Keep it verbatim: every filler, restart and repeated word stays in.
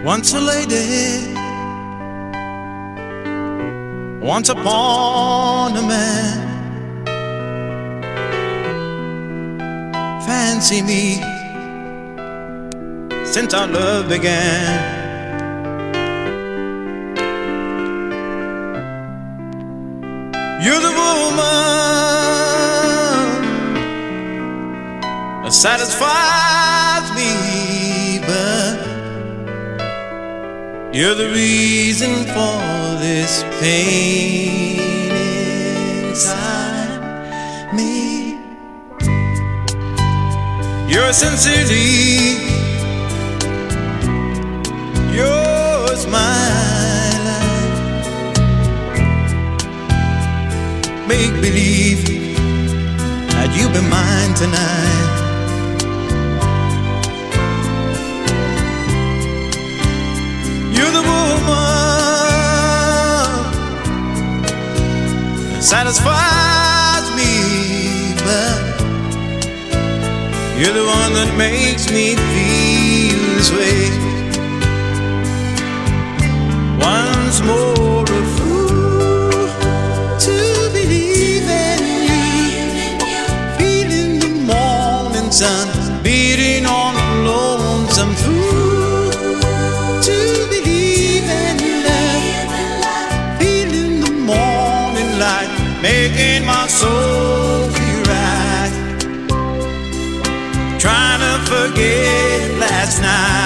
Once a lady, once upon a man. Fancy me since our love began. You're the woman that satisfies me, but you're the reason for this pain inside me. Your sincerity, yours my life. Make believe that you'll be mine tonight. You're the woman that satisfies me, but you're the one that makes me feel this way. Once more a fool to believe in you, feeling the morning sun beating on a lonesome fool. To believe in love, feeling the morning light, making my soul feel right. Trying to forget last night.